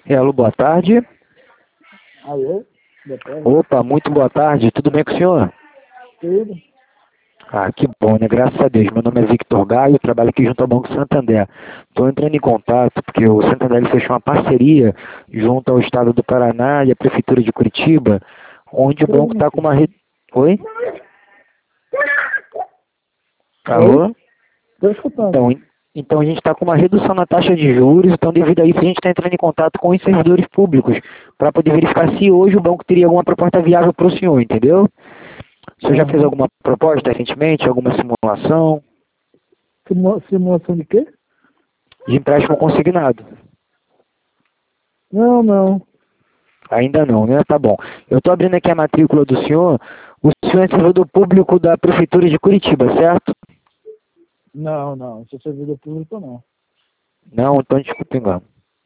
Alô, boa tarde. Alô? Boa tarde. Opa, muito boa tarde. Tudo bem com o senhor? Tudo? Ah, que bom, né? Graças a Deus. Meu nome é Victor Gaio, trabalho aqui junto ao Banco Santander. Estou entrando em contato porque o Santander ele fechou uma parceria junto ao Estado do Paraná e a Prefeitura de Curitiba, onde o banco está com uma rede... Oi? Alô? Estou escutando. Então a gente está com uma redução na taxa de juros, então devido a isso a gente está entrando em contato com os servidores públicos para poder verificar se hoje o banco teria alguma proposta viável para o senhor, entendeu? O senhor já fez alguma proposta recentemente, alguma simulação Simulação de quê? de empréstimo consignado? Não. Ainda não, né? Tá bom. Eu estou abrindo aqui a matrícula do senhor. O senhor é servidor público da Prefeitura de Curitiba, certo? Não. Sou servidor público, não. Não, então desculpe engano.